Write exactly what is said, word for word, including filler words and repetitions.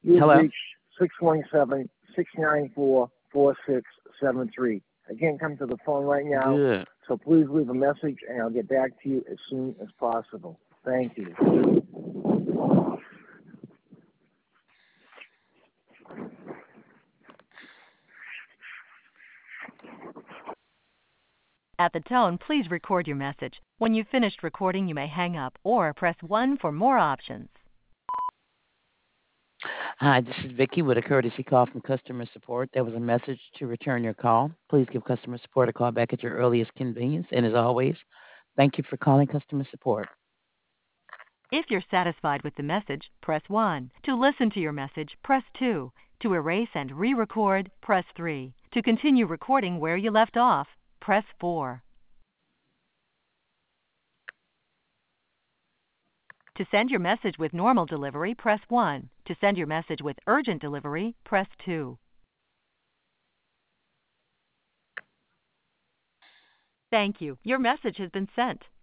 You've Hello? reached six one seven, six nine four, four six seven three. I can't come to the phone right now, Good. so please leave a message and I'll get back to you as soon as possible. Thank you. At the tone, please record your message. When you've finished recording, you may hang up or press one for more options. Hi, this is Vicky with a courtesy call from customer support. There was a message to return your call. Please give customer support a call back at your earliest convenience. And as always, thank you for calling customer support. If you're satisfied with the message, press one. To listen to your message, press two. To erase and re-record, press three. To continue recording where you left off, press four. To send your message with normal delivery, press one. To send your message with urgent delivery, press two. Thank you. Your message has been sent.